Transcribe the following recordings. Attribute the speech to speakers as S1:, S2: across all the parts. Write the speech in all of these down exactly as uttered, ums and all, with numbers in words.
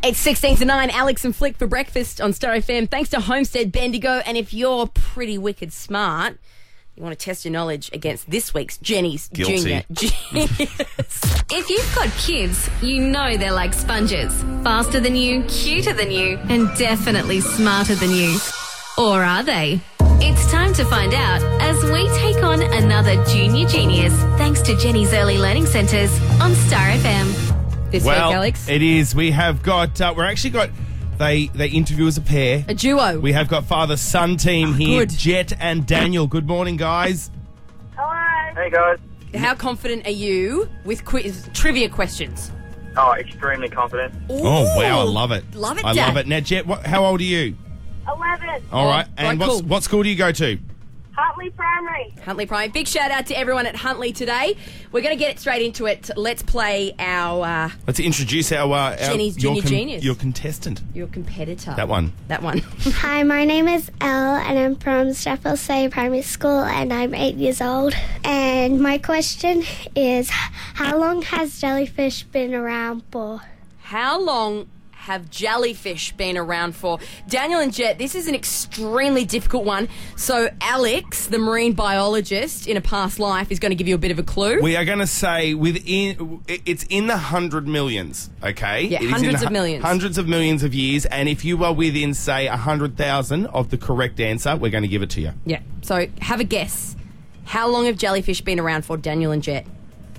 S1: It's sixteen to nine, Alex and Flick for breakfast on Star F M. Thanks to Homestead Bendigo. And if you're pretty wicked smart, you want to test your knowledge against this week's Jenny's
S2: Guilty.
S1: Junior Genius.
S3: If you've got kids, you know they're like sponges. Faster than you, cuter than you, and definitely smarter than you. Or are they? It's time to find out as we take on another Junior Genius thanks to Jenny's Early Learning Centres on Star F M.
S1: This
S2: well,
S1: week, Alex.
S2: it is. We have got, uh, we're actually got, they they interview as a pair.
S1: A duo.
S2: We have got father-son team here,
S1: good.
S2: Jet and Daniel. Good morning, guys.
S4: Hello. Hey, guys.
S1: How confident are you with quiz, trivia questions?
S4: Oh, extremely confident.
S2: Oh, wow, I love it.
S1: Love it,
S2: I
S1: Dad.
S2: love it. Now, Jet, what, how old are you?
S4: eleven.
S2: All right.
S1: Oh,
S2: And
S1: right,
S2: what's,
S1: cool.
S2: what school do you go to?
S4: Huntley Primary.
S1: Huntley Prime. Big shout out to everyone at Huntley today. We're going to get straight into it. Let's play our uh,
S2: Let's introduce our, uh, our
S1: Jenny's
S2: your,
S1: Junior Genius.
S2: your contestant.
S1: your competitor.
S2: That one.
S1: That one.
S5: Hi, my name is Elle, and I'm from Strathfield Say Primary School, and I'm eight years old. And my question is, how long has jellyfish been around for?
S1: How long have jellyfish been around for? Daniel and Jet, this is an extremely difficult one. So Alex, the marine biologist in a past life, is going to give you a bit of a clue.
S2: We are going to say within, it's in the hundred millions, okay?
S1: Yeah,
S2: It is in
S1: hundreds
S2: the
S1: of millions.
S2: Hundreds of millions of years, and if you are within, say, a hundred thousand of the correct answer, we're going to give it to you.
S1: Yeah. So have a guess. How long have jellyfish been around for, Daniel and Jet?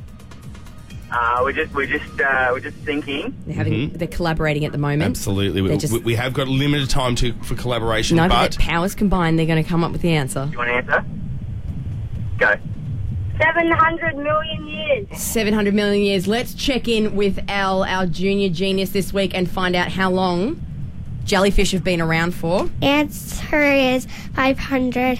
S4: Uh, we're just, we're just, uh, we're just thinking.
S1: They're having, they're collaborating at the moment.
S2: Absolutely. We,
S1: They're just-
S2: we, we have got limited time to for collaboration,
S1: No,
S2: but
S1: but powers combined, they're going to come up with the answer.
S4: You want to answer? Go. Seven hundred million years.
S1: seven hundred million years. Let's check in with Al, our junior genius this week, and find out how long jellyfish have been around for.
S5: Answer is five hundred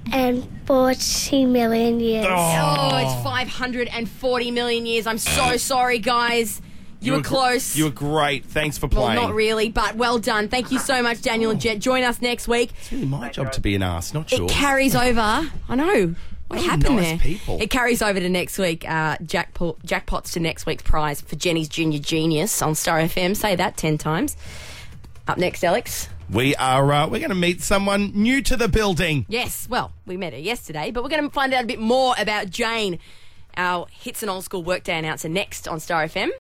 S5: forty million years.
S1: Oh, it's five hundred forty million years. I'm so sorry, guys. You, were
S2: gr-
S1: close.
S2: You were great. Thanks for
S1: well,
S2: playing.
S1: not really, but well done. Thank you so much, Daniel and Jet. Join us next week.
S2: It's really my job to be an ass, not
S1: It
S2: yours.
S1: carries over. I know. What
S2: Oh,
S1: happened
S2: nice
S1: there?
S2: people.
S1: It carries over to next week. Uh, jackpot, jackpots to next week's prize for Jenny's Junior Genius on Star F M. Say that ten times. Up next, Alex.
S2: We are. Uh, we're going to meet someone new to the building.
S1: Yes, well, we met her yesterday, but we're going to find out a bit more about Jane, our Hits and Old School Workday announcer, next on Star F M.